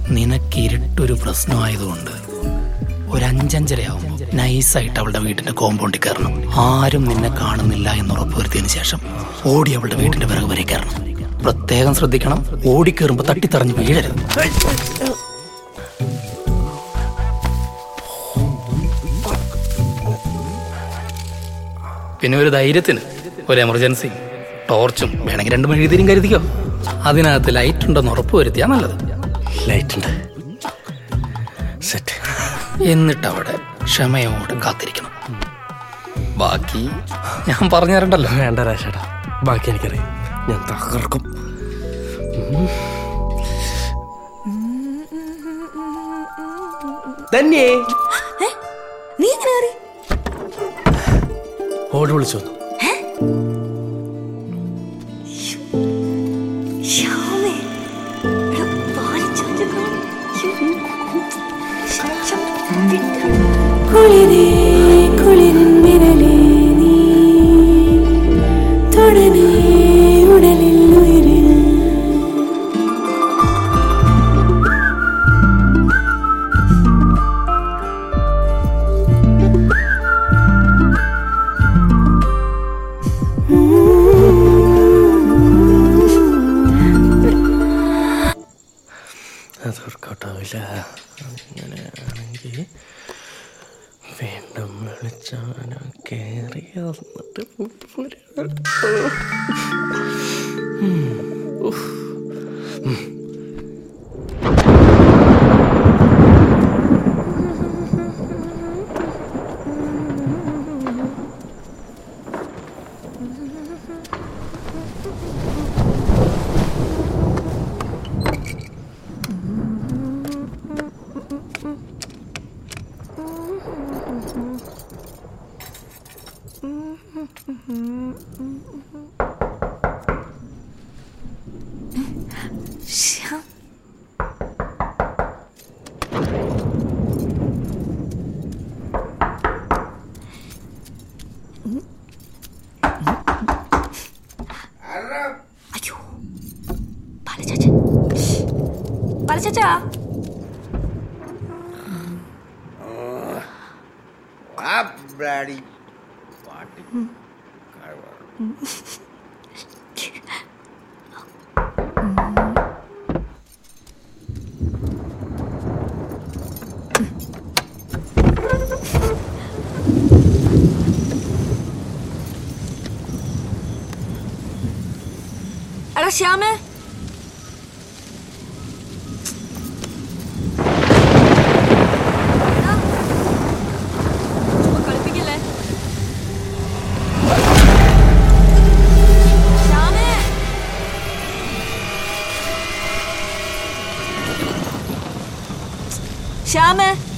നിനക്ക് ഇരുട്ടൊരു പ്രശ്നമായതുകൊണ്ട് ഒരു 5-5:30 നൈസായിട്ട് അവളുടെ വീട്ടിന്റെ കോമ്പൗണ്ടിൽ കയറണം. ആരും നിന്നെ കാണുന്നില്ല എന്ന് ഉറപ്പുവരുത്തിയതിനു ശേഷം ഓടി അവളുടെ വീട്ടിന്റെ പിറകു വരെ കയറണം. പ്രത്യേകം ശ്രദ്ധിക്കണം, ഓടിക്കേറുമ്പോ തട്ടിത്തറഞ്ഞ് വീഴരുത്. പിന്നെ ഒരു ധൈര്യത്തിന് ഒരു എമർജൻസി ടോർച്ചും വേണമെങ്കിൽ 2 മെഴുകുതിരിയും കരുതിക്കോ. അതിനകത്ത് ലൈറ്റ് ഉണ്ടെന്ന് ഉറപ്പുവരുത്തിയാ നല്ലത്. ലൈറ്റ് ഉണ്ട്. സെറ്റ്. എന്നിട്ട് അവിടെ ക്ഷമയോടെ കാത്തിരിക്കണം. ബാക്കി ഞാൻ പറഞ്ഞു തരണ്ടല്ലോ. വേണ്ട രാശേട്ടാ, ബാക്കി എനിക്കറിയാം. ഞാൻ തകർക്കും. തന്നെ നീ എങ്ങനെ അറിയ? ഓട് വിളിച്ചു വന്നു. അതൊർക്കോട്ടാവില്ല. അങ്ങനെയാണെങ്കിൽ വീണ്ടും വിളിച്ചാനോ കയറി വന്നിട്ട് അയ്യോ, പാലച്ചാച്ചാ എടാ ശ്യാമേ, കളിപ്പിക്കല്ലേ? ശ്യാമേ,